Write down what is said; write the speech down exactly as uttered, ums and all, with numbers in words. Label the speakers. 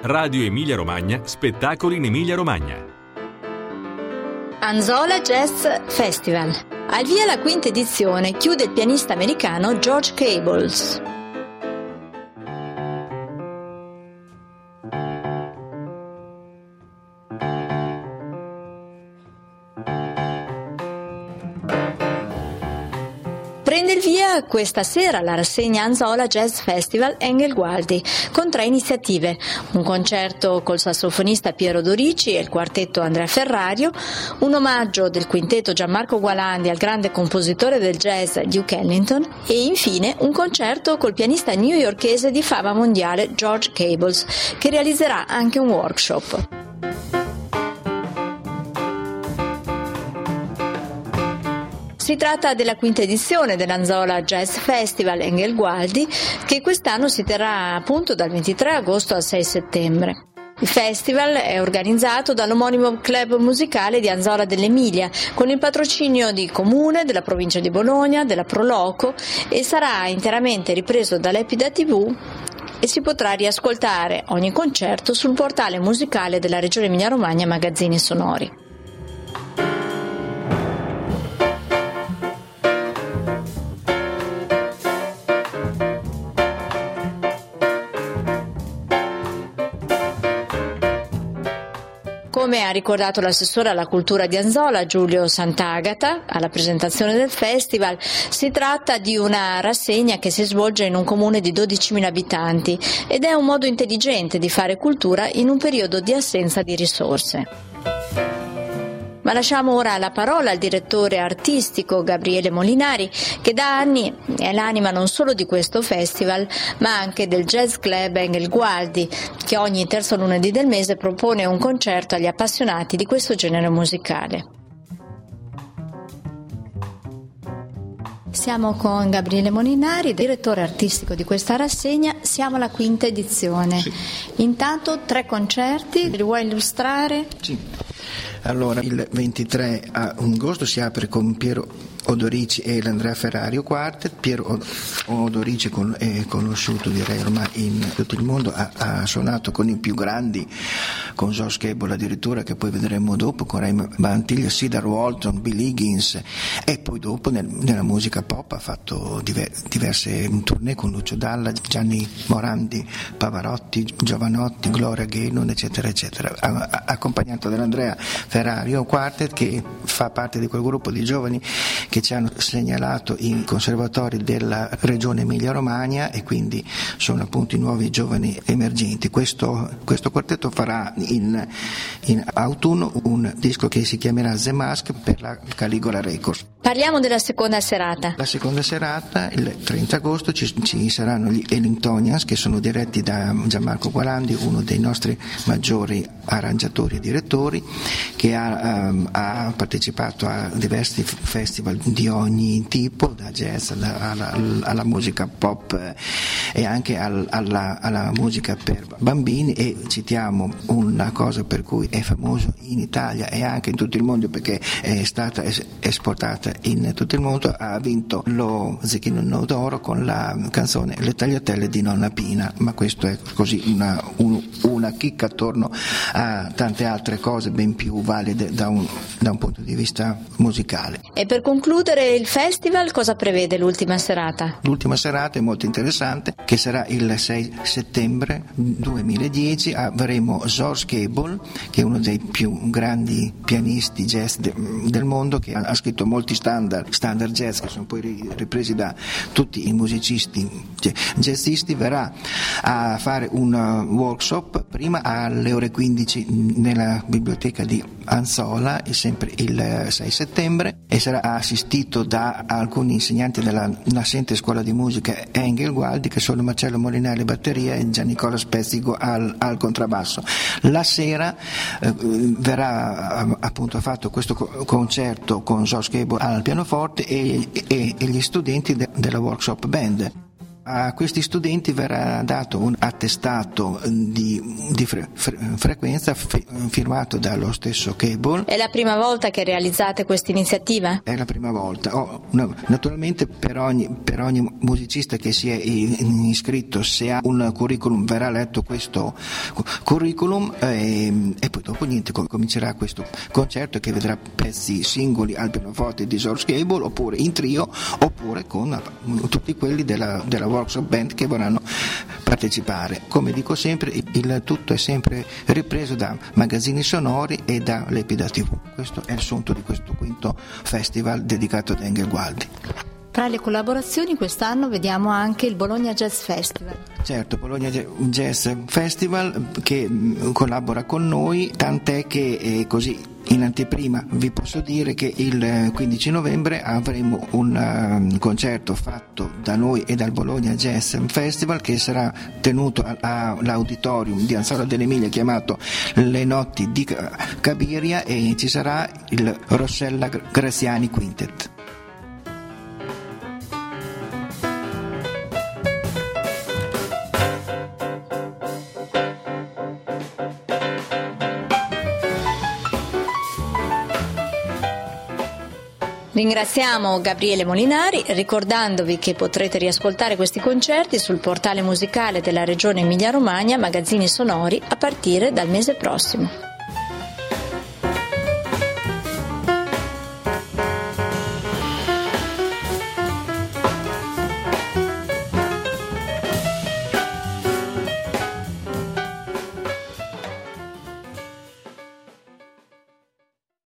Speaker 1: Radio Emilia Romagna, spettacoli in Emilia Romagna.
Speaker 2: Anzola Jazz Festival. Al via la quinta edizione, chiude il pianista americano George Cables. Prende il via questa sera la rassegna Anzola Jazz Festival Engelgualdi con tre iniziative: un concerto col sassofonista Piero Dorici e il quartetto Andrea Ferrario, un omaggio del quintetto Gianmarco Gualandi al grande compositore del jazz Duke Ellington e infine un concerto col pianista newyorkese di fama mondiale George Cables, che realizzerà anche un workshop. Si tratta della quinta edizione dell'Anzola Jazz Festival Engelgualdi, che quest'anno si terrà appunto dal ventitré agosto al sei settembre. Il festival è organizzato dall'omonimo club musicale di Anzola dell'Emilia, con il patrocinio di Comune, della provincia di Bologna, della Proloco, e sarà interamente ripreso dall'Epida tivù e si potrà riascoltare ogni concerto sul portale musicale della Regione Emilia-Romagna Magazzini Sonori. Come ha ricordato l'assessore alla cultura di Anzola, Giulio Sant'Agata, alla presentazione del festival, si tratta di una rassegna che si svolge in un comune di dodicimila abitanti ed è un modo intelligente di fare cultura in un periodo di assenza di risorse. Ma lasciamo ora la parola al direttore artistico Gabriele Molinari, che da anni è l'anima non solo di questo festival, ma anche del Jazz Club Engelgualdi, che ogni terzo lunedì del mese propone un concerto agli appassionati di questo genere musicale. Siamo con Gabriele Molinari, direttore artistico di questa rassegna. Siamo alla quinta edizione.
Speaker 3: Sì.
Speaker 2: Intanto tre concerti, li vuoi illustrare?
Speaker 3: Sì. Allora, il ventitré agosto si apre con Piero Odorici e l'Andrea Ferrario Quartet. Piero Odorici è conosciuto, direi ormai in tutto il mondo, ha, ha suonato con i più grandi, con George Cables addirittura, che poi vedremo dopo, con Ray Mantiglia, Cedar Walton, Bill Higgins, e poi dopo nel, nella musica pop ha fatto diver, diverse tournée con Lucio Dalla, Gianni Morandi, Pavarotti, Giovanotti, Gloria Gaynor, eccetera eccetera, ha, ha, accompagnato dall'Andrea Ferrario Quartet, che fa parte di quel gruppo di giovani che ci hanno segnalato i conservatori della regione Emilia-Romagna e quindi sono appunto i nuovi giovani emergenti. Questo, questo quartetto farà in, in autunno un disco che si chiamerà The Mask per la Caligola Records.
Speaker 2: Parliamo della seconda serata.
Speaker 3: La seconda serata, il trenta agosto, ci, ci saranno gli Ellingtonians, che sono diretti da Gianmarco Gualandi, uno dei nostri maggiori arrangiatori e direttori, che ha, um, ha partecipato a diversi festival di ogni tipo, da jazz alla, alla, alla musica pop e anche al, alla, alla musica per bambini, e citiamo una cosa per cui è famoso in Italia e anche in tutto il mondo, perché è stata es- esportata in tutto il mondo. Ha vinto lo Zecchino d'Oro con la canzone Le tagliatelle di Nonna Pina, ma questo è così una, un, una chicca attorno a tante altre cose ben più valide da un, da un punto di vista musicale.
Speaker 2: E per concludere il festival, cosa prevede l'ultima serata?
Speaker 3: L'ultima serata è molto interessante, che sarà il sei settembre duemiladieci. Avremo George Cables, che è uno dei più grandi pianisti jazz de, del mondo, che ha, ha scritto molti standard, standard jazz che sono poi ripresi da tutti i musicisti jazzisti. Verrà a fare un workshop prima alle ore quindici nella biblioteca di Anzola, sempre il sei settembre, e sarà assistito da alcuni insegnanti della nascente scuola di musica Engelgualdi, che sono Marcello Molinari batteria e Giannicola Spezzico al, al contrabbasso. La sera eh, verrà appunto fatto questo concerto con George Cables al pianoforte e, e, e gli studenti de, della workshop band. A questi studenti verrà dato un attestato di, di fre, fre, frequenza f, firmato dallo stesso Cable.
Speaker 2: È la prima volta che realizzate questa iniziativa?
Speaker 3: È la prima volta. Oh, no, naturalmente per ogni, per ogni musicista che si è iscritto, se ha un curriculum, verrà letto questo curriculum e, e poi dopo niente, comincerà questo concerto che vedrà pezzi singoli al pianoforte di George Cable, oppure in trio, oppure con tutti quelli della, della workshop band che vorranno partecipare. Come dico sempre, il tutto è sempre ripreso da magazzini sonori e da Lepida tivù. Questo è il sunto di questo quinto festival dedicato ad Engelwaldi.
Speaker 2: Tra le collaborazioni quest'anno vediamo anche il Bologna Jazz Festival.
Speaker 3: Certo, Bologna Jazz Festival che collabora con noi, tant'è che è così. In anteprima vi posso dire che il quindici novembre avremo un uh, concerto fatto da noi e dal Bologna Jazz Festival, che sarà tenuto all'auditorium di Anzola dell'Emilia, chiamato Le Notti di Cabiria, e ci sarà il Rossella Graziani Quintet.
Speaker 2: Ringraziamo Gabriele Molinari, ricordandovi che potrete riascoltare questi concerti sul portale musicale della Regione Emilia-Romagna, Magazzini Sonori, a partire dal mese prossimo.